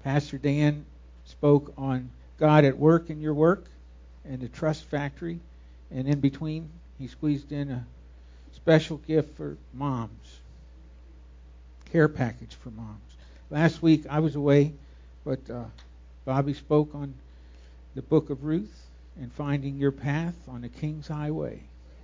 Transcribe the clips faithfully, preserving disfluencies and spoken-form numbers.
Pastor Dan spoke on God at work in your work and the trust factory. And in between, he squeezed in a special gift for moms, care package for moms. Last week I was away, but uh, Bobby spoke on the book of Ruth and finding your path on the King's Highway.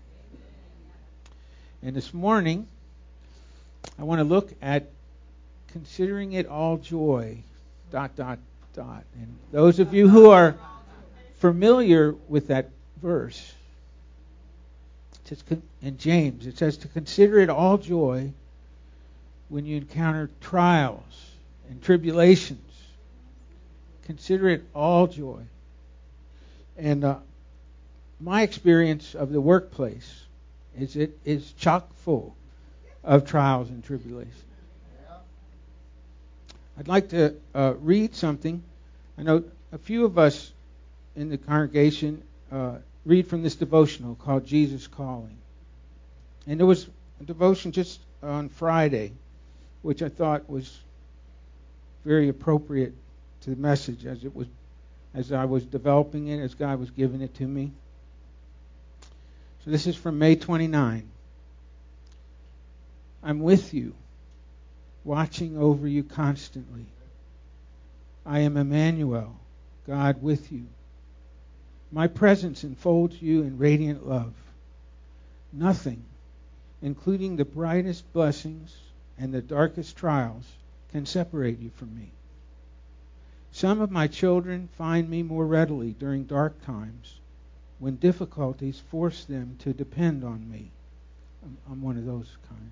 And this morning, I want to look at considering it all joy, dot, dot, dot. And those of you who are familiar with that verse, it says, in James, it says to consider it all joy when you encounter trials and tribulations. Consider it all joy. And uh, my experience of the workplace is it is chock full of trials and tribulations. I'd like to uh, read something. I know a few of us in the congregation uh, read from this devotional called Jesus Calling. And there was a devotion just on Friday, which I thought was very appropriate to the message as it was, as I was developing it, as God was giving it to me. So this is from May twenty-ninth. I'm with you, watching over you constantly. I am Emmanuel, God with you. My presence enfolds you in radiant love. Nothing, including the brightest blessings and the darkest trials, can separate you from me. Some of my children find me more readily during dark times when difficulties force them to depend on me. I'm, I'm one of those kind.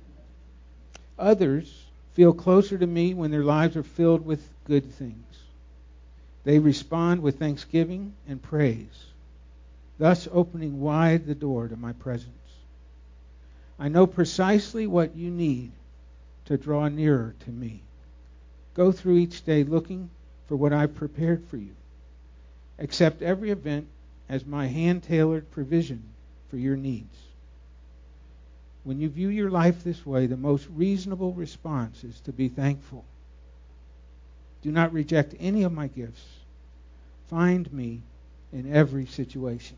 Others feel closer to me when their lives are filled with good things. They respond with thanksgiving and praise, thus opening wide the door to my presence. I know precisely what you need to draw nearer to me. Go through each day looking for what I've prepared for you. Accept every event as my hand-tailored provision for your needs. When you view your life this way, the most reasonable response is to be thankful. Do not reject any of my gifts. Find me in every situation.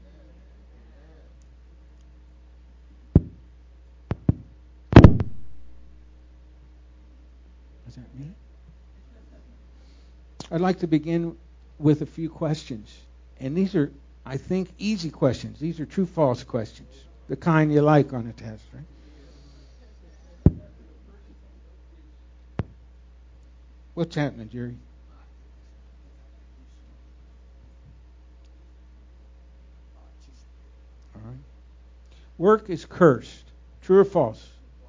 Is that me? I'd like to begin with a few questions. And these are, I think, easy questions. These are true-false questions, the kind you like on a test, right? What's happening, Jerry? All right. Work is cursed. True or false?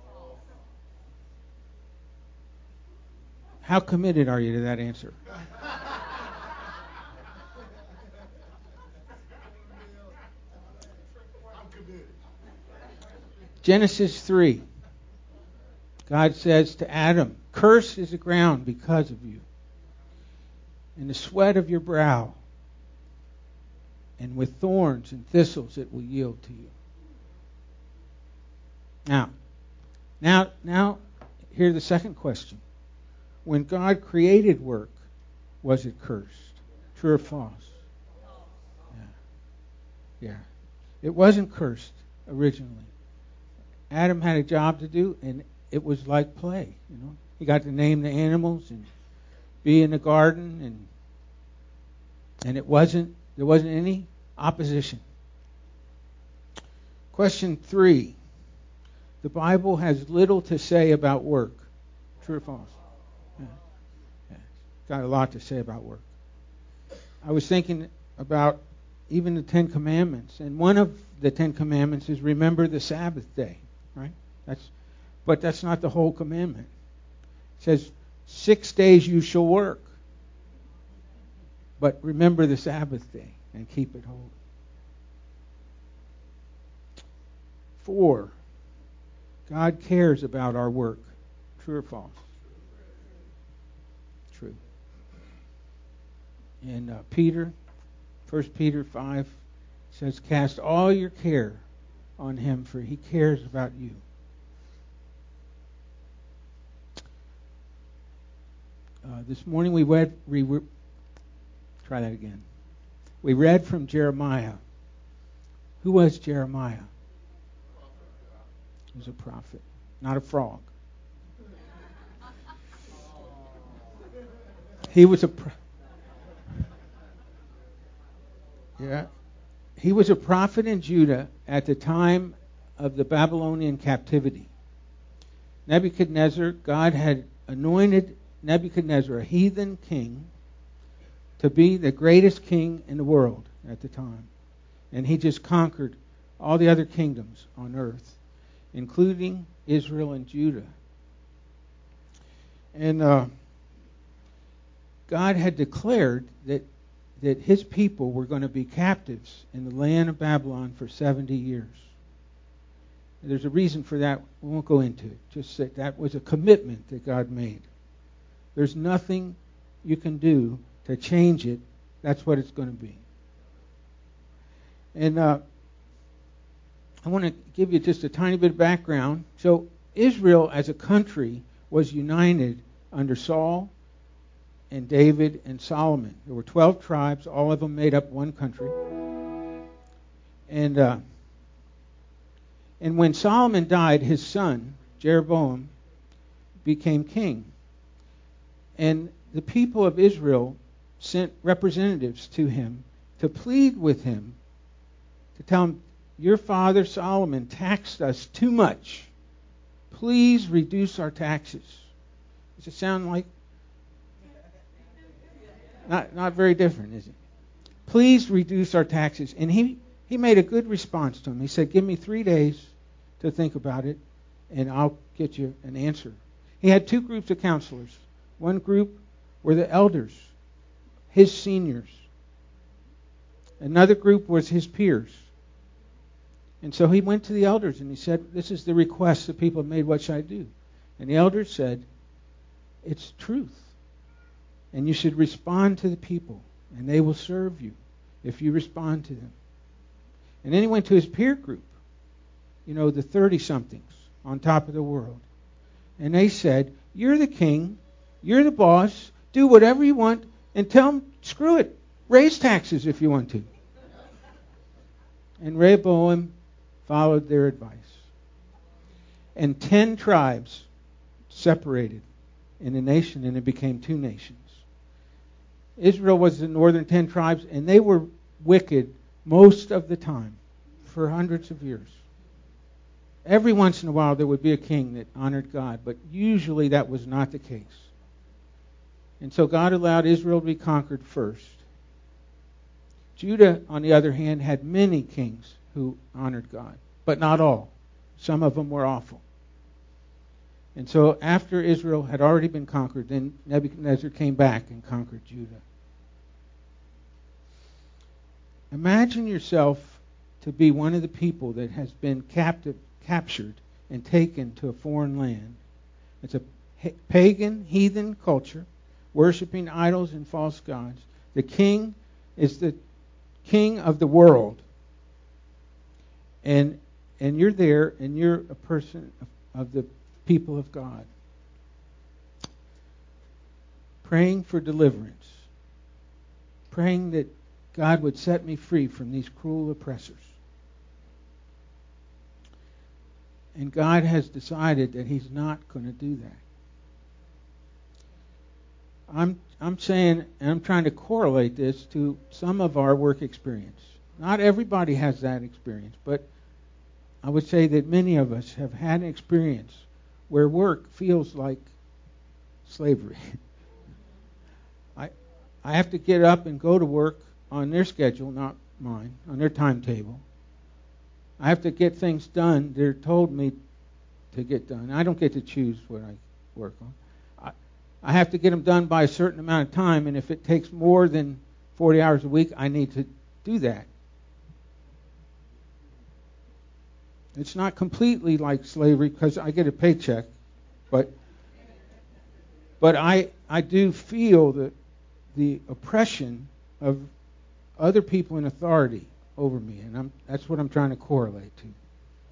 How committed are you to that answer? Genesis three. God says to Adam, "Cursed is the ground because of you. In the sweat of your brow, and with thorns and thistles it will yield to you." Now, now, now, here's the second question. When God created work, was it cursed? True or false? Yeah. Yeah. It wasn't cursed originally. Adam had a job to do, and it was like play. You know, he got to name the animals and be in the garden, and and it wasn't there wasn't any opposition. Question three: the Bible has little to say about work. True or false? Yeah. Yeah. Got a lot to say about work. I was thinking about even the Ten Commandments, and one of the Ten Commandments is remember the Sabbath day. Right? That's, but that's not the whole commandment. It says, six days you shall work, but remember the Sabbath day and keep it holy. Four, God cares about our work. True or false? True. And uh, Peter, First Peter five, says, cast all your care on him, for he cares about you. Uh, this morning we read, we re- try that again. We read from Jeremiah. Who was Jeremiah? He was a prophet, not a frog. He was a pro- yeah. He was a prophet in Judah at the time of the Babylonian captivity. Nebuchadnezzar, God had anointed Nebuchadnezzar, a heathen king, to be the greatest king in the world at the time. And he just conquered all the other kingdoms on earth, including Israel and Judah. And uh, God had declared that that his people were going to be captives in the land of Babylon for seventy years. There's a reason for that. We won't go into it. Just that that was a commitment that God made. There's nothing you can do to change it. That's what it's going to be. And uh, I want to give you just a tiny bit of background. So Israel as a country was united under Saul and David and Solomon. There were twelve tribes. All of them made up one country. And uh, and when Solomon died, his son, Jeroboam, became king. And the people of Israel sent representatives to him to plead with him, to tell him, your father Solomon taxed us too much. Please reduce our taxes. Does it sound like? Not not very different, is it? Please reduce our taxes. And he, he made a good response to him. He said, give me three days to think about it, and I'll get you an answer. He had two groups of counselors. One group were the elders, his seniors. Another group was his peers. And so he went to the elders and he said, this is the request the people have made, what should I do? And the elders said, it's truth. And you should respond to the people, and they will serve you if you respond to them. And then he went to his peer group, you know, the thirty-somethings on top of the world. And they said, you're the king, you're the boss, do whatever you want, and tell them, screw it, raise taxes if you want to. And Rehoboam followed their advice. And ten tribes separated in a nation, and it became two nations. Israel was the northern ten tribes, and they were wicked most of the time for hundreds of years. Every once in a while there would be a king that honored God, but usually that was not the case. And so God allowed Israel to be conquered first. Judah, on the other hand, had many kings who honored God, but not all. Some of them were awful. And so after Israel had already been conquered, then Nebuchadnezzar came back and conquered Judah. Imagine yourself to be one of the people that has been captive, captured and taken to a foreign land. It's a pagan, heathen culture, worshiping idols and false gods. The king is the king of the world. And and you're there, and you're a person of, of the people of God, praying for deliverance, praying that God would set me free from these cruel oppressors. And God has decided that He's not going to do that. I'm I'm saying, and I'm trying to correlate this to some of our work experience. Not everybody has that experience, but I would say that many of us have had an experience where work feels like slavery. I I have to get up and go to work on their schedule, not mine, on their timetable. I have to get things done. They're told me to get done. I don't get to choose what I work on. I, I have to get them done by a certain amount of time, and if it takes more than forty hours a week, I need to do that. It's not completely like slavery because I get a paycheck, but but I I do feel the the oppression of other people in authority over me, and I'm, that's what I'm trying to correlate to.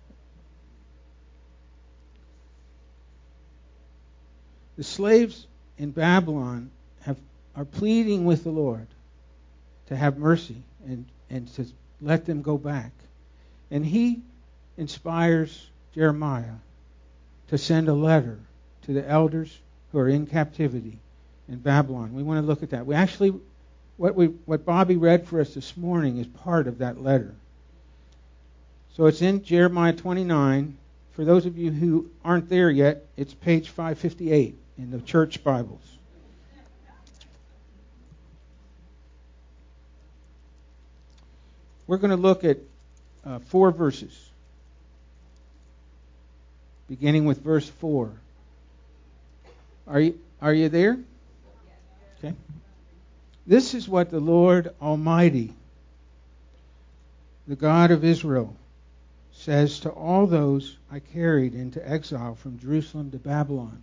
The slaves in Babylon have are pleading with the Lord to have mercy and, and to let them go back. And he inspires Jeremiah to send a letter to the elders who are in captivity in Babylon. We want to look at that. We actually, what we what Bobby read for us this morning is part of that letter. So it's in Jeremiah twenty-nine. For those of you who aren't there yet, it's page five fifty-eight in the church Bibles. We're going to look at uh, four verses, beginning with verse four. Are you, are you there? Okay. This is what the Lord Almighty, the God of Israel, says to all those I carried into exile from Jerusalem to Babylon.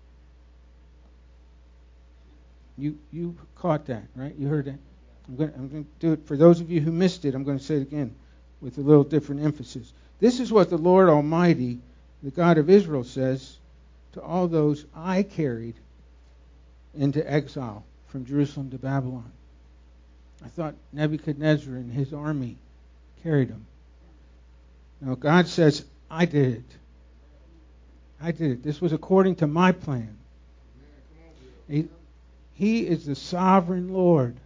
You you caught that, right? You heard that? I'm going, I'm going to do it. For those of you who missed it, I'm going to say it again with a little different emphasis. This is what the Lord Almighty, the God of Israel, says to all those I carried into exile from Jerusalem to Babylon. I thought Nebuchadnezzar and his army carried them. No, God says, I did it. I did it. This was according to my plan. He, he is the sovereign Lord.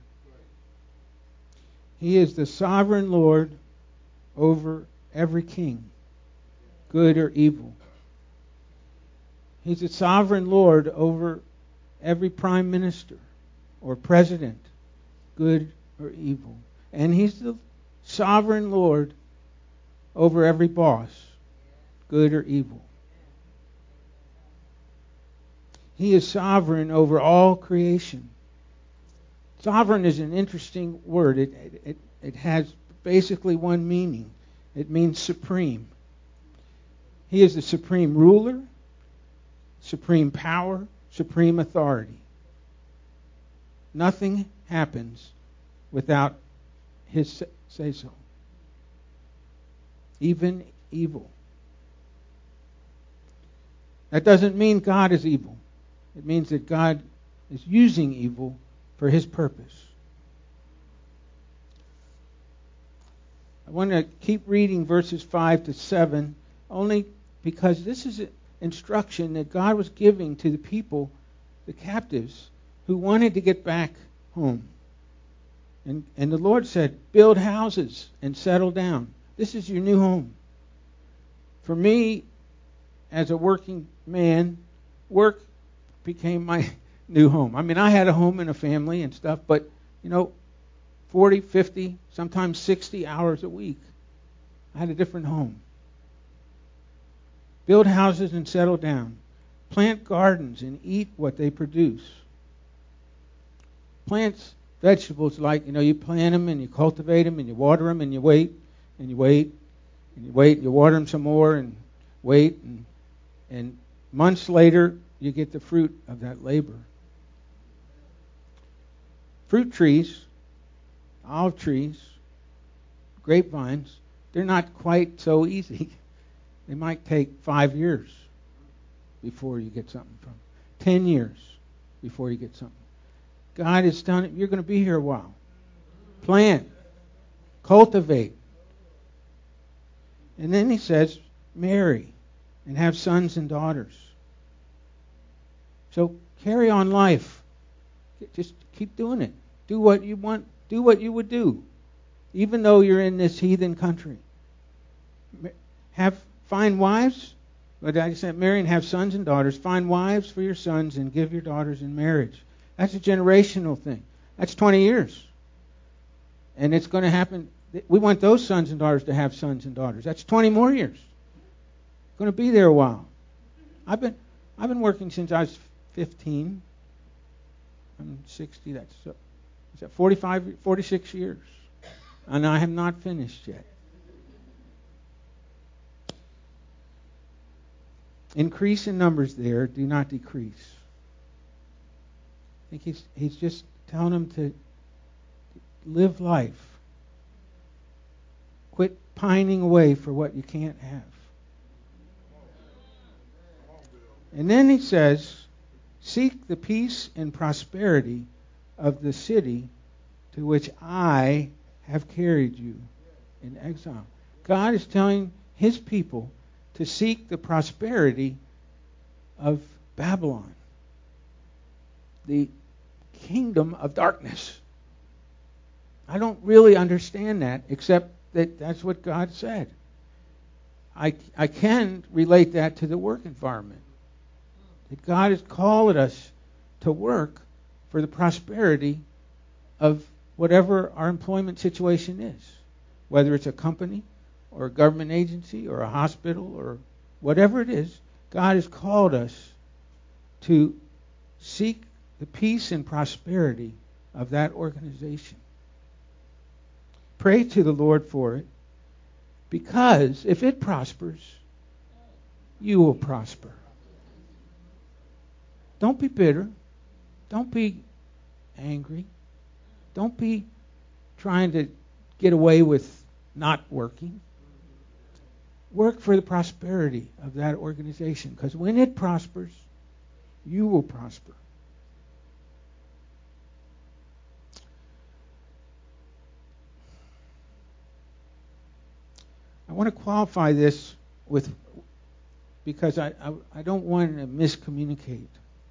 He is the sovereign Lord over every king, good or evil. He's the sovereign Lord over every prime minister or president, good or evil. And he's the sovereign Lord over every boss, good or evil. He is sovereign over all creation. Sovereign is an interesting word. It, it, it has basically one meaning. It means supreme. He is the supreme ruler, supreme power, supreme authority. Nothing happens without his say-so. Even evil. That doesn't mean God is evil. It means that God is using evil for his purpose. I want to keep reading verses five to seven only because this is an instruction that God was giving to the people, the captives, who wanted to get back home. And, and the Lord said, build houses and settle down. This is your new home. For me, as a working man, work became my new home. I mean, I had a home and a family and stuff, but, you know, forty, fifty, sometimes sixty hours a week, I had a different home. Build houses and settle down. Plant gardens and eat what they produce. Plants vegetables like, you know, you plant them and you cultivate them and you water them and you wait and you wait and you wait and you water them some more and wait and and months later you get the fruit of that labor. Fruit trees, olive trees, grapevines, they're not quite so easy. They might take five years before you get something from them. Ten years before you get something. God is telling you, you're going to be here a while. Plant. Cultivate. And then he says, marry and have sons and daughters. So carry on life. Just keep doing it. Do what you want. Do what you would do, even though you're in this heathen country. Have find wives. But I said, marry and have sons and daughters. Find wives for your sons and give your daughters in marriage. That's a generational thing. That's twenty years. And it's going to happen. We want those sons and daughters to have sons and daughters. That's twenty more years. Going to be there a while. I've been I've been working since I was fifteen. I'm sixty. That's so. Is that forty-five, forty-six years? And I have not finished yet. Increase in numbers there, do not decrease. I think he's he's just telling them to live life. Quit pining away for what you can't have. And then he says, Seek the peace and prosperity of the city to which I have carried you in exile. God is telling his people to seek the prosperity of Babylon, the kingdom of darkness. I don't really understand that, except that that's what God said. I, I can relate that to the work environment. That God has called us to work for the prosperity of whatever our employment situation is, whether it's a company or a government agency or a hospital or whatever it is. God has called us to seek the peace and prosperity of that organization. Pray to the Lord for it, because if it prospers, you will prosper. Don't be bitter. Don't be angry. Don't be trying to get away with not working. Work for the prosperity of that organization, because when it prospers, you will prosper. I want to qualify this with, because I, I, I don't want to miscommunicate.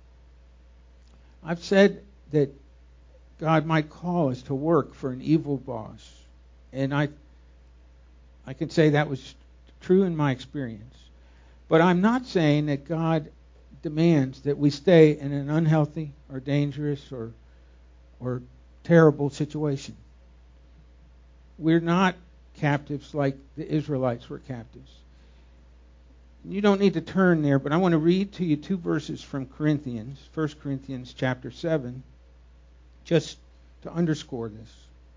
I've said that God might call us to work for an evil boss, and I I can say that was true in my experience. But I'm not saying that God demands that we stay in an unhealthy or dangerous or or terrible situation. We're not captives like the Israelites were captives. You don't need to turn there, but I want to read to you two verses from Corinthians, First Corinthians chapter seven, just to underscore this.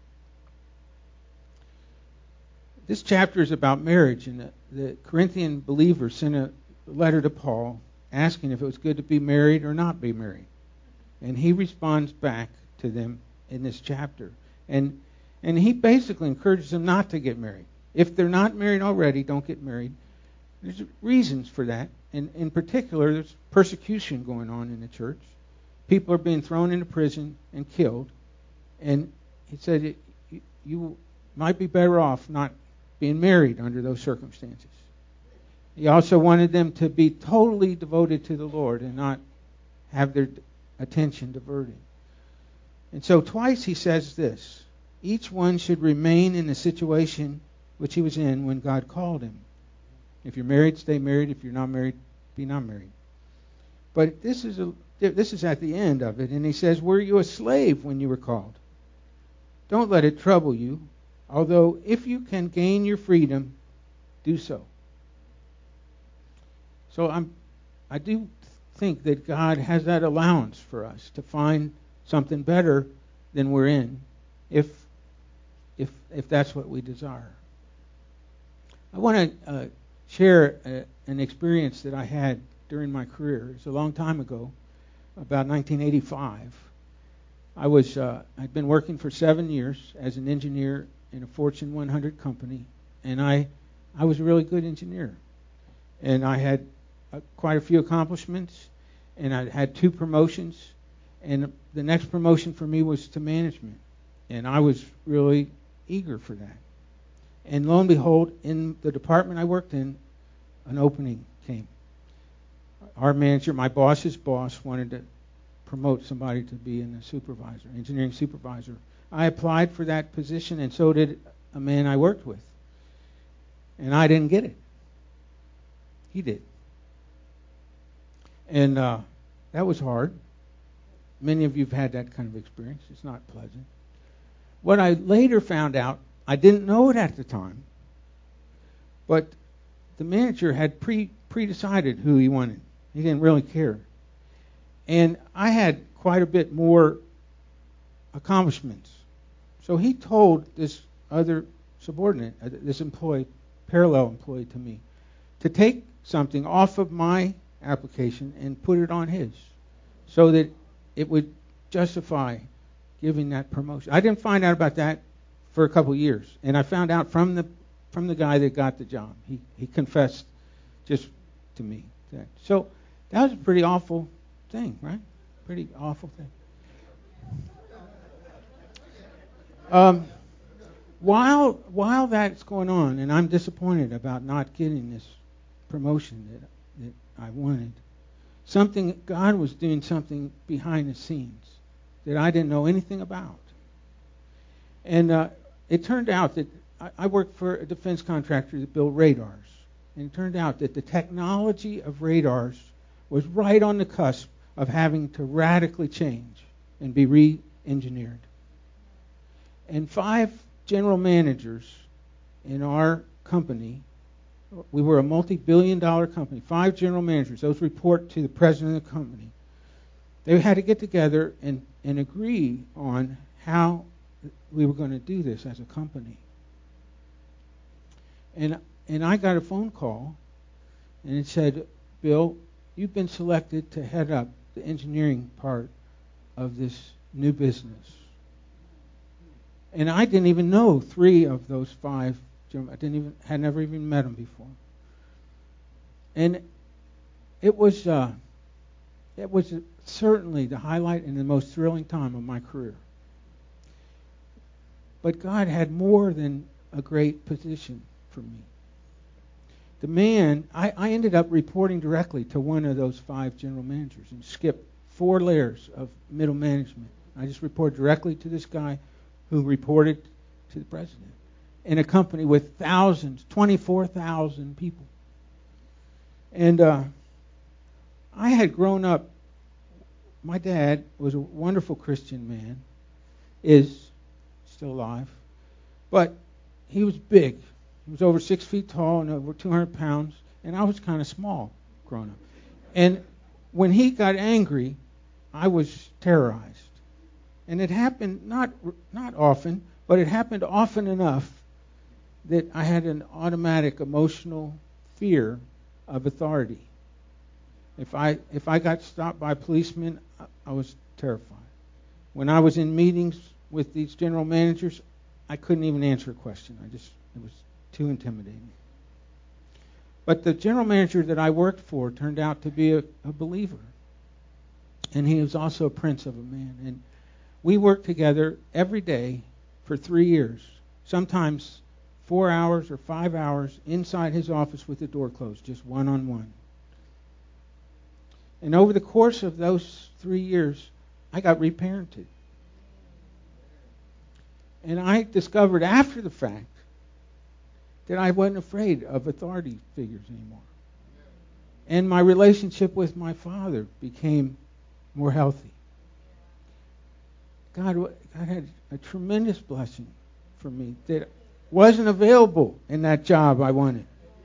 This chapter is about marriage, and the, the Corinthian believers sent a letter to Paul asking if it was good to be married or not be married. And he responds back to them in this chapter. And and he basically encourages them not to get married. If they're not married already, don't get married. There's reasons for that. And in particular, there's persecution going on in the church. People are being thrown into prison and killed. And he said, you, you might be better off not being married under those circumstances. He also wanted them to be totally devoted to the Lord and not have their attention diverted. And so twice he says this: each one should remain in the situation which he was in when God called him. If you're married, stay married. If you're not married, be not married. But this is a, this is at the end of it, and he says, were you a slave when you were called? Don't let it trouble you, although if you can gain your freedom, do so. So I'm, I do think that God has that allowance for us to find something better than we're in, if if if that's what we desire. I want to uh, share a, an experience that I had during my career. It's a long time ago, about nineteen eighty-five. I was uh, I'd been working for seven years as an engineer in a Fortune one hundred company, and I I was a really good engineer, and I had uh, quite a few accomplishments, and I had two promotions, and the next promotion for me was to management, and I was really eager for that. And lo and behold, in the department I worked in, an opening came. Our manager, my boss's boss, wanted to promote somebody to be a supervisor, engineering supervisor. I applied for that position, and so did a man I worked with. And I didn't get it. He did. And uh, that was hard. Many of you have had that kind of experience. It's not pleasant. What I later found out, I didn't know it at the time, but the manager had pre pre-decided who he wanted. He didn't really care. And I had quite a bit more accomplishments. So he told this other subordinate, uh, this employee, parallel employee to me, to take something off of my application and put it on his, so that it would justify giving that promotion. I didn't find out about that for a couple of years, and I found out from the from the guy that got the job. He he confessed just to me that. So that was a pretty awful thing, right? pretty awful thing. Um, while while that's going on, and I'm disappointed about not getting this promotion that that I wanted, something God was doing something behind the scenes that I didn't know anything about. And uh, it turned out that I, I worked for a defense contractor that built radars. And it turned out that the technology of radars was right on the cusp of having to radically change and be re-engineered. And five general managers in our company, we were a multi-billion dollar company, five general managers, those report to the president of the company. They had to get together and, and agree on how we were going to do this as a company. And and I got a phone call, and it said, Bill, you've been selected to head up the engineering part of this new business. And I didn't even know three of those five. I didn't even had never even met them before. And it was uh, it was certainly the highlight and the most thrilling time of my career. But God had more than a great position for me. The man, I, I ended up reporting directly to one of those five general managers and skipped four layers of middle management. I just reported directly to this guy who reported to the president in a company with thousands, twenty-four thousand people. And uh, I had grown up, my dad was a wonderful Christian man, is still alive, but he was big. He was over six feet tall and over two hundred pounds, and I was kind of small growing up. And when he got angry, I was terrorized. And it happened not not often, but it happened often enough that I had an automatic emotional fear of authority. If I if I got stopped by a policeman, I, I was terrified. When I was in meetings with these general managers, I couldn't even answer a question. I just it was too intimidating. But the general manager that I worked for turned out to be a, a believer. And he was also a prince of a man. And we worked together every day for three years, sometimes four hours or five hours inside his office with the door closed, just one-on-one. And over the course of those three years, I got reparented. And I discovered after the fact that I wasn't afraid of authority figures anymore. And my relationship with my father became more healthy. God, God had a tremendous blessing for me that wasn't available in that job I wanted.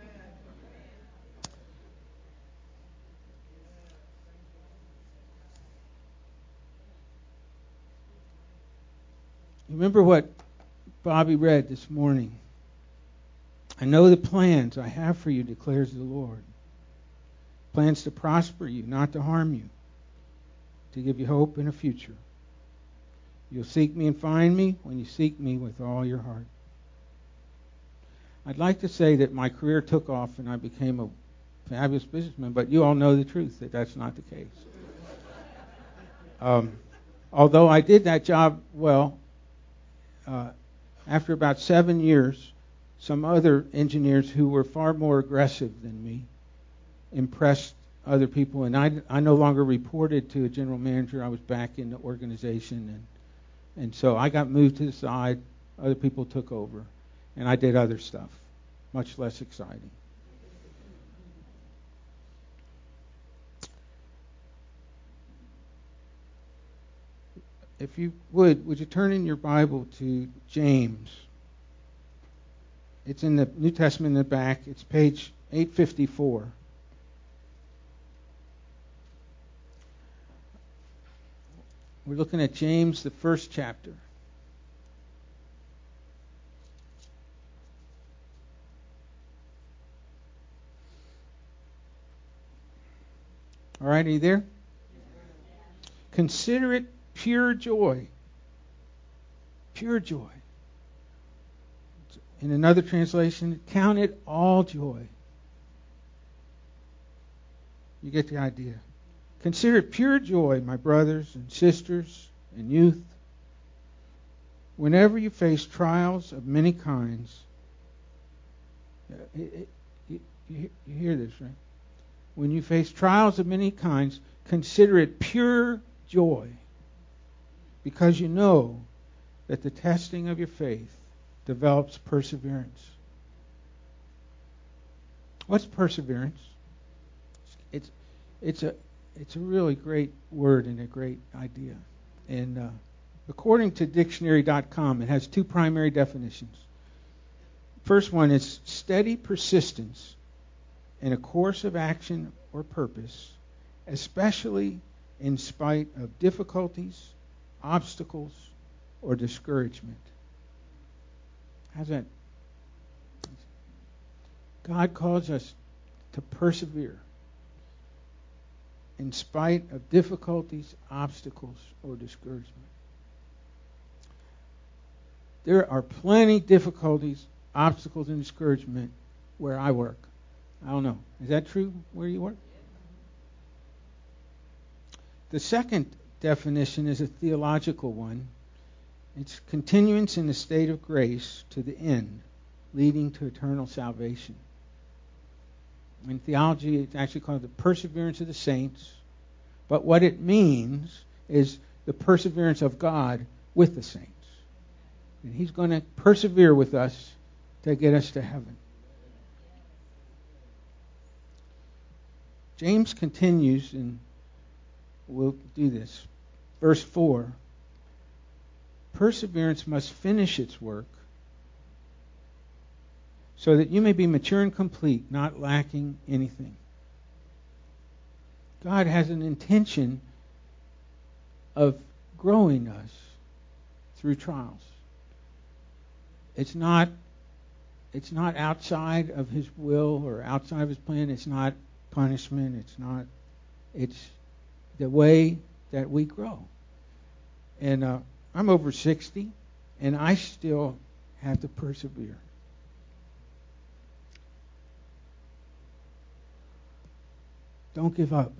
Remember what Bobby read this morning. I know the plans I have for you, declares the Lord. Plans to prosper you, not to harm you, to give you hope and a future. You'll seek me and find me when you seek me with all your heart. I'd like to say that my career took off and I became a fabulous businessman, but you all know the truth, that that's not the case. Um, although I did that job well, uh, after about seven years, some other engineers who were far more aggressive than me impressed other people, and I, I no longer reported to a general manager. I was back in the organization, and and so I got moved to the side. Other people took over, and I did other stuff, much less exciting. If you would, would you turn in your Bible to James? It's in the New Testament in the back. It's page eight fifty-four. We're looking at James, the first chapter. All right, are you there? Consider it pure joy. Pure joy. In another translation, count it all joy. You get the idea. Consider it pure joy, my brothers and sisters and youth, whenever you face trials of many kinds. It, it, you, you hear this, right? When you face trials of many kinds, consider it pure joy, because you know that the testing of your faith develops perseverance. What's perseverance? It's it's a it's a really great word and a great idea. And uh, according to dictionary dot com, it has two primary definitions. First one is steady persistence in a course of action or purpose, especially in spite of difficulties, obstacles, or discouragement. How's that? God calls us to persevere in spite of difficulties, obstacles, or discouragement. There are plenty of difficulties, obstacles, and discouragement where I work. I don't know. Is that true where you work? The second definition is a theological one. It's continuance in the state of grace to the end, leading to eternal salvation. In theology, it's actually called the perseverance of the saints. But what it means is the perseverance of God with the saints. And He's going to persevere with us to get us to heaven. James continues, and we'll do this. Verse four. Perseverance must finish its work, so that you may be mature and complete, not lacking anything. God has an intention of growing us through trials. It's not it's not outside of His will or outside of His plan. It's not punishment. It's not. It's the way that we grow. And uh, I'm over sixty, and I still have to persevere. Don't give up.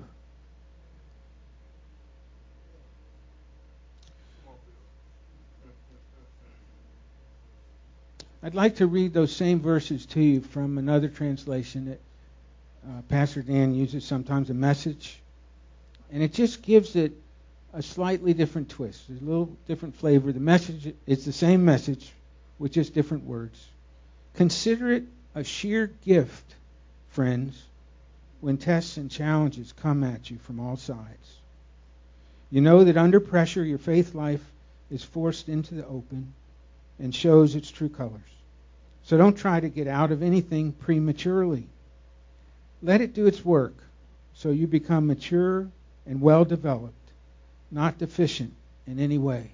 I'd like to read those same verses to you from another translation that uh, Pastor Dan uses sometimes, a Message. And it just gives it a slightly different twist. There's a little different flavor. The Message is the same message with just different words. Consider it a sheer gift, friends, when tests and challenges come at you from all sides. You know that under pressure your faith life is forced into the open and shows its true colors. So don't try to get out of anything prematurely. Let it do its work so you become mature and well developed, not deficient in any way.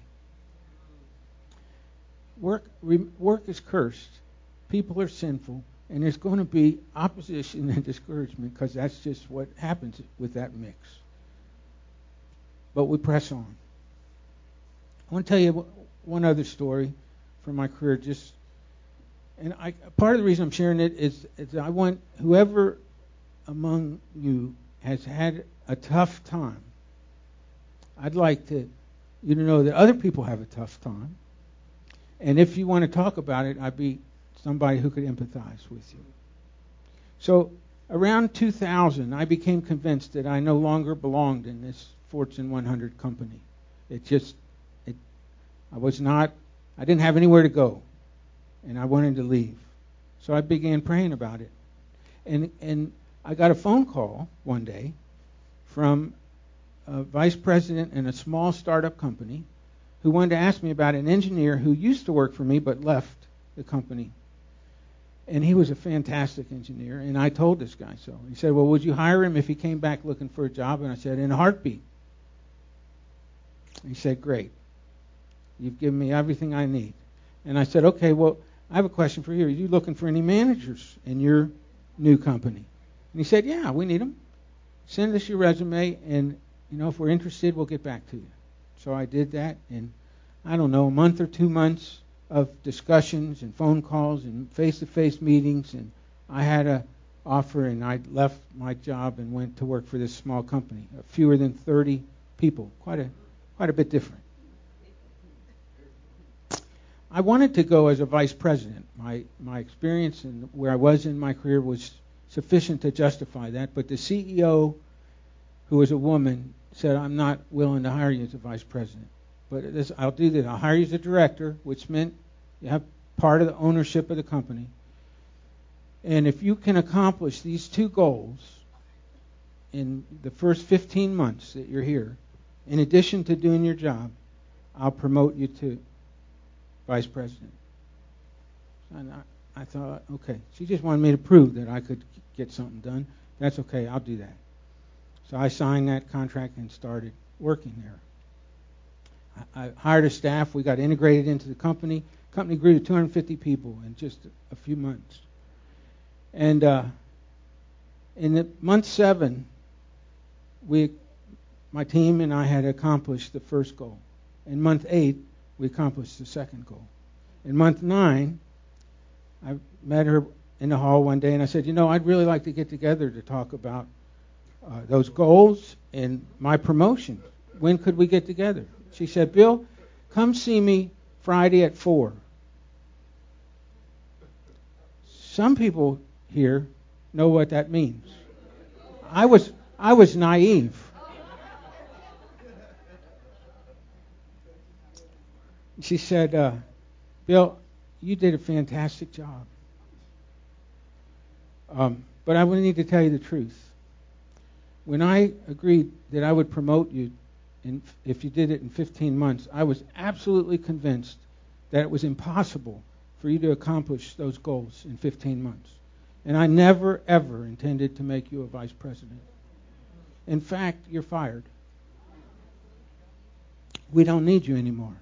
Work, re, work is cursed. People are sinful. And there's going to be opposition and discouragement because that's just what happens with that mix. But we press on. I want to tell you one other story from my career. Just, and I, part of the reason I'm sharing it is, is I want whoever among you has had a tough time, I'd like to you to know that other people have a tough time. And if you want to talk about it, I'd be somebody who could empathize with you. So around two thousand, I became convinced that I no longer belonged in this Fortune one hundred company. It just, it, I was not, I didn't have anywhere to go, and I wanted to leave. So I began praying about it. And and I got a phone call one day from a vice president in a small startup company who wanted to ask me about an engineer who used to work for me but left the company. And he was a fantastic engineer, and I told this guy so. He said, well, would you hire him if he came back looking for a job? And I said, in a heartbeat. He said, great. You've given me everything I need. And I said, okay, well, I have a question for you. Are you looking for any managers in your new company? And he said, yeah, we need them. Send us your resume, and, you know, if we're interested, we'll get back to you. So I did that, and I don't know, a month or two months of discussions and phone calls and face-to-face meetings, and I had a offer, and I left my job and went to work for this small company, uh, fewer than thirty people, quite a quite a bit different. I wanted to go as a vice president. My my experience and where I was in my career was sufficient to justify that, but the C E O, who was a woman, said, I'm not willing to hire you as a vice president. But this, I'll do this. I'll hire you as a director, which meant you have part of the ownership of the company. And if you can accomplish these two goals in the first fifteen months that you're here, in addition to doing your job, I'll promote you to vice president. And I, I thought, okay, she just wanted me to prove that I could get something done. That's okay, I'll do that. So I signed that contract and started working there. I, I hired a staff. We got integrated into the company. The company grew to two hundred fifty people in just a few months. And uh, in the month seven, we, my team and I had accomplished the first goal. In month eight, we accomplished the second goal. In month nine, I met her in the hall one day, and I said, you know, I'd really like to get together to talk about uh, those goals and my promotion. When could we get together? She said, Bill, come see me Friday at four. Some people here know what that means. I was I was naive. She said, uh, Bill, you did a fantastic job. Um, but I would need to tell you the truth. When I agreed that I would promote you in, if you did it in fifteen months, I was absolutely convinced that it was impossible for you to accomplish those goals in fifteen months. And I never, ever intended to make you a vice president. In fact, you're fired. We don't need you anymore.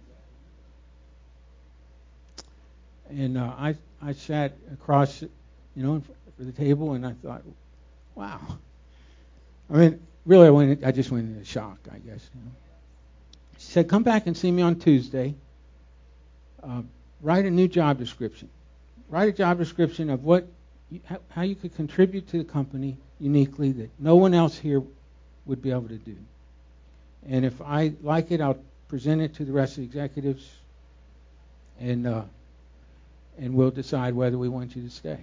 And uh, I I sat across, you know, for the table, and I thought, wow. I mean, really, I went. I just went into shock, I guess. You know. She said, "Come back and see me on Tuesday. Uh, write a new job description. Write a job description of what, you, how, how you could contribute to the company uniquely that no one else here would be able to do. And if I like it, I'll present it to the rest of the executives, and." Uh, And we'll decide whether we want you to stay.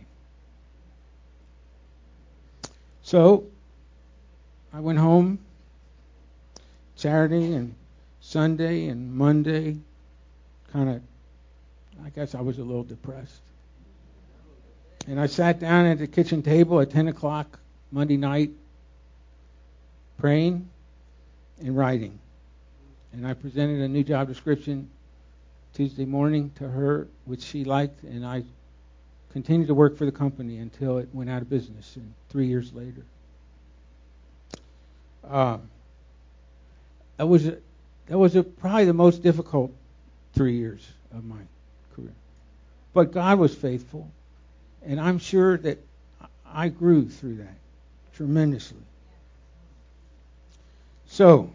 So I went home Saturday and Sunday and Monday. Kind of, I guess I was a little depressed. And I sat down at the kitchen table at ten o'clock Monday night, praying and writing. And I presented a new job description Tuesday morning to her, which she liked, and I continued to work for the company until it went out of business, and three years later. Uh, that was a, that was a, probably the most difficult three years of my career. But God was faithful, and I'm sure that I grew through that tremendously. So,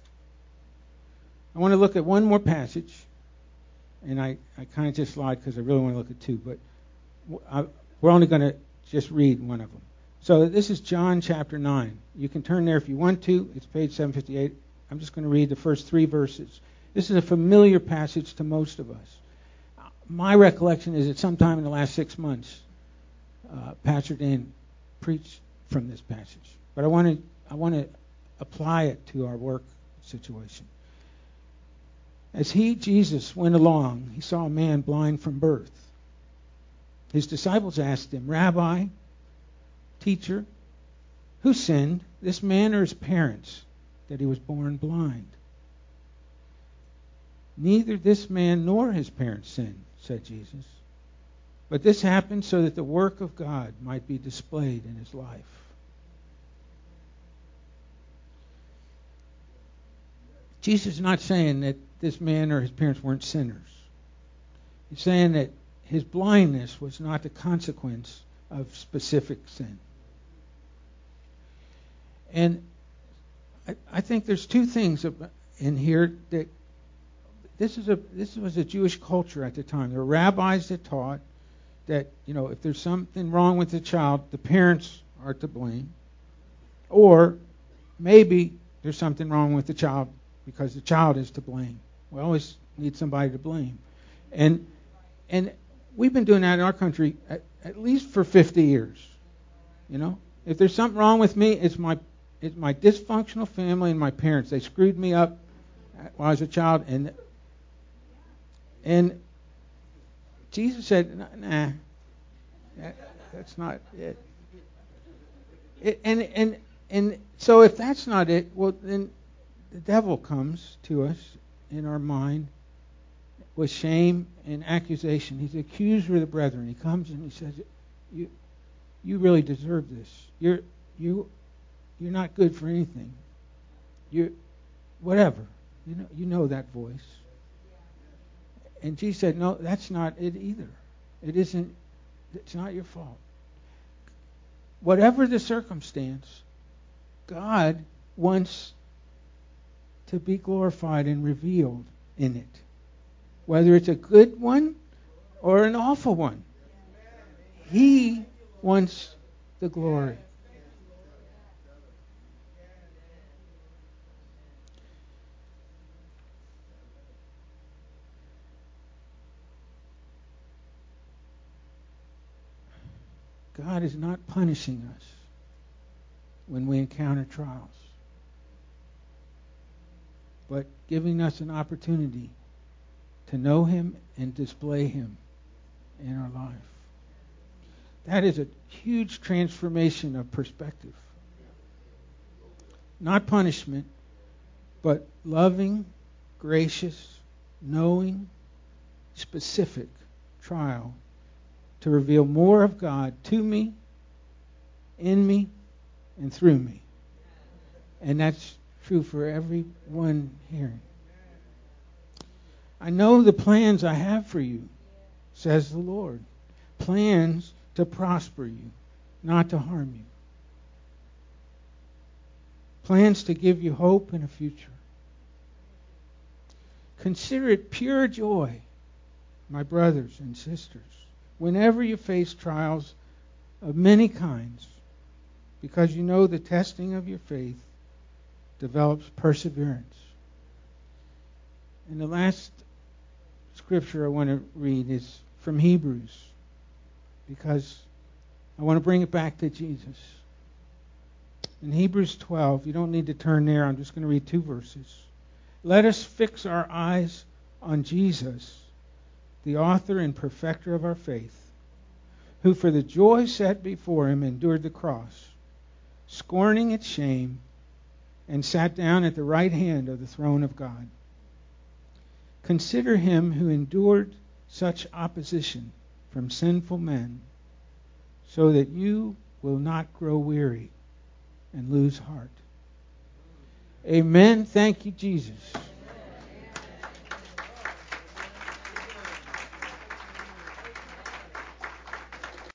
I want to look at one more passage. And I, I kind of just lied because I really want to look at two, but I, we're only going to just read one of them. So this is John chapter nine. You can turn there if you want to. It's page seven fifty-eight. I'm just going to read the first three verses. This is a familiar passage to most of us. My recollection is that sometime in the last six months, uh, Pastor Dan preached from this passage. But I want to I want to apply it to our work situation. As he, Jesus, went along, he saw a man blind from birth. His disciples asked him, Rabbi, teacher, who sinned, this man or his parents, that he was born blind? Neither this man nor his parents sinned, said Jesus. But this happened so that the work of God might be displayed in his life. Jesus is not saying that this man or his parents weren't sinners. He's saying that his blindness was not the consequence of specific sin. And I, I think there's two things in here that this is a this was a Jewish culture at the time. There were rabbis that taught, that, you know, if there's something wrong with the child, the parents are to blame. Or maybe there's something wrong with the child because the child is to blame. We always need somebody to blame. And and we've been doing that in our country at, at least for fifty years. You know, if there's something wrong with me, it's my it's my dysfunctional family and my parents. They screwed me up when I was a child, and and Jesus said, "Nah, that's not it." it and and and so if that's not it, well then the devil comes to us in our mind with shame and accusation. He's the accuser of the brethren. He comes and he says, "You, you really deserve this. You're you, you're not good for anything. You, whatever. You know, you know that voice." And Jesus said, "No, that's not it either. It isn't. It's not your fault. Whatever the circumstance, God wants to be glorified and revealed in it. Whether it's a good one or an awful one. He wants the glory." God is not punishing us when we encounter trials, but giving us an opportunity to know Him and display Him in our life. That is a huge transformation of perspective. Not punishment, but loving, gracious, knowing, specific trial to reveal more of God to me, in me, and through me. And that's true for everyone hearing. "I know the plans I have for you, says the Lord. Plans to prosper you, not to harm you. Plans to give you hope and a future. Consider it pure joy, my brothers and sisters, whenever you face trials of many kinds, because you know the testing of your faith develops perseverance." And the last scripture I want to read is from Hebrews, because I want to bring it back to Jesus. In Hebrews twelve, you don't need to turn there, I'm just going to read two verses. "Let us fix our eyes on Jesus, the author and perfecter of our faith, who for the joy set before him endured the cross, scorning its shame, and sat down at the right hand of the throne of God. Consider him who endured such opposition from sinful men, so that you will not grow weary and lose heart." Amen. Thank you, Jesus.